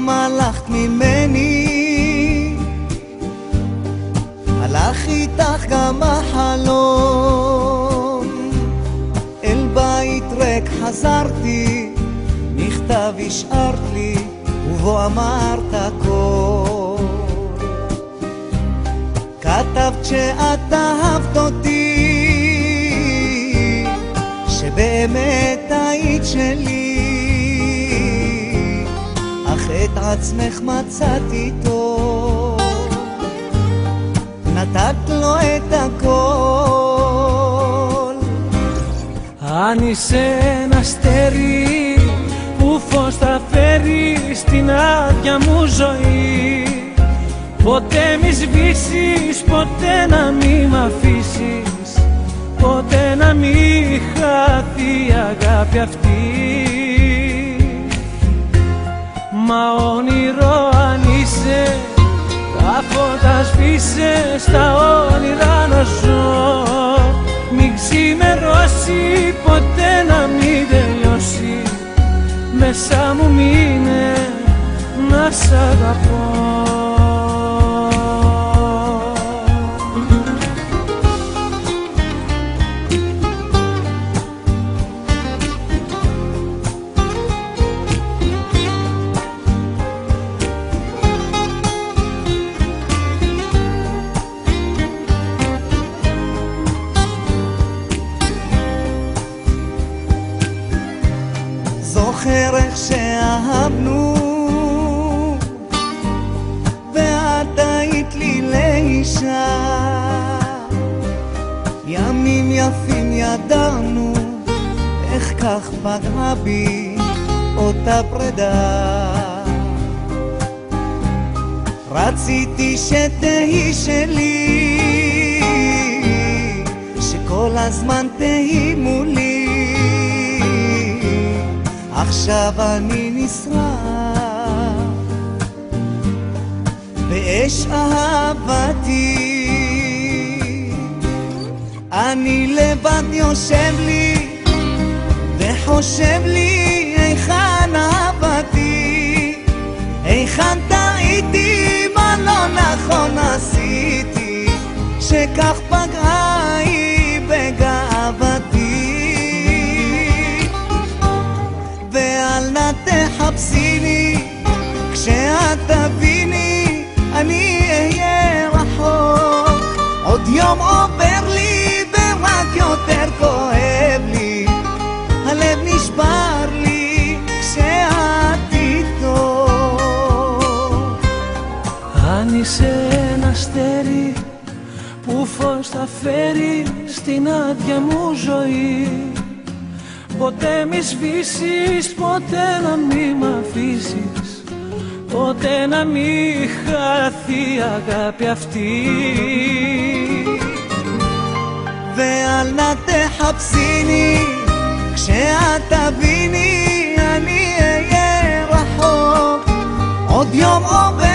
פתאום הלכת ממני, הלך איתך גם החלום. אל בית ריק חזרתי, מכתב השארת לי ובו אמרת הכל. כתבת שאת אהבת אותי, שבאמת היית שלי, אך את עצמך מצאת איתו, נתת לו את הכל. Αν είσαι ένα αστέρι που φως θα φέρει στην άδεια μου ζωή, ποτέ μη σβήσεις, ποτέ να μη μ' αφήσεις, ποτέ να μη χαθεί η αγάπη αυτή. Μα όνειρο αν είσαι, τα φώτα σβήσε, στα όνειρα να ζω. Μην ξημερώσει, ποτέ να μην τελειώσει, μέσα μου μείνε να σ' αγαπώ. זוכר איך שאהבנו ואת היית לי לאישה, ימים יפים ידענו, איך כך פגעה בי אותה פרידה. רציתי שתהי שלי, שכל הזמן תהי מולי, עכשיו אני נשרף באש אהבתי. אני לבד יושב לי וחושב לי היכן אהבתי, היכן טעיתי, מה לא נכון עשיתי, שכך פגעה היא בגאוותי. ואל נא תחפשיני, כשאת תביני אני אהיה רחוק. עוד יום עובר לי ורק יותר כואב לי, הלב נשבר לי כשאת איתו. Αν είσαι ένα αστέρι που φως θα φέρει στην άδεια μου ζωή, ποτέ μη σβήσεις, ποτέ να μη μ' αφήσεις, ποτέ να μη χαθεί η αγάπη αυτή. ואל נא תחפשיני, כשאת תביני אני אהיה רחוק. עוד יום עובר